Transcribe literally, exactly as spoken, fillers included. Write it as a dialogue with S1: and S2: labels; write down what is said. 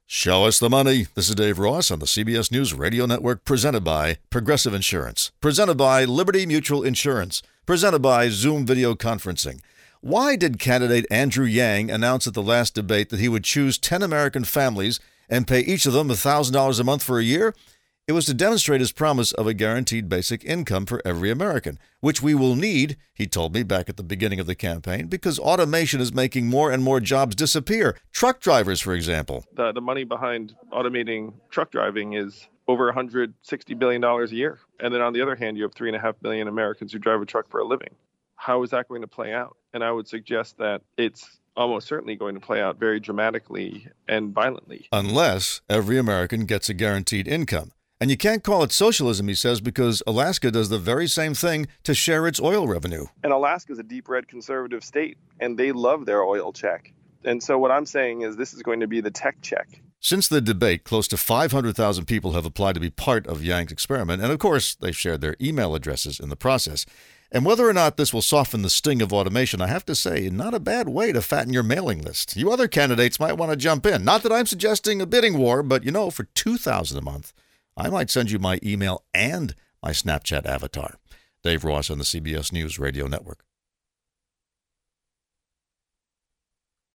S1: Show us the money. This is Dave Ross on the C B S News Radio Network, presented by Progressive Insurance, presented by Liberty Mutual Insurance, presented by Zoom Video Conferencing. Why did candidate Andrew Yang announce at the last debate that he would choose ten American families and pay each of them one thousand dollars a month for a year? It was to demonstrate his promise of a guaranteed basic income for every American, which we will need, he told me back at the beginning of the campaign, because automation is making more and more jobs disappear. Truck drivers, for example.
S2: The, the money behind automating truck driving is over one hundred sixty billion dollars a year. And then on the other hand, you have three and a half million Americans who drive a truck for a living. How is that going to play out? And I would suggest that it's almost certainly going to play out very dramatically and violently.
S1: Unless every American gets a guaranteed income. And you can't call it socialism, he says, because Alaska does the very same thing to share its oil revenue.
S2: And Alaska is a deep red conservative state, and they love their oil check. And so what I'm saying is this is going to be the tech check.
S1: Since the debate, close to five hundred thousand people have applied to be part of Yang's experiment. And of course, they've shared their email addresses in the process. And whether or not this will soften the sting of automation, I have to say, not a bad way to fatten your mailing list. You other candidates might want to jump in. Not that I'm suggesting a bidding war, but, you know, for two thousand dollars a month, I might send you my email and my Snapchat avatar. Dave Ross on the C B S News Radio Network.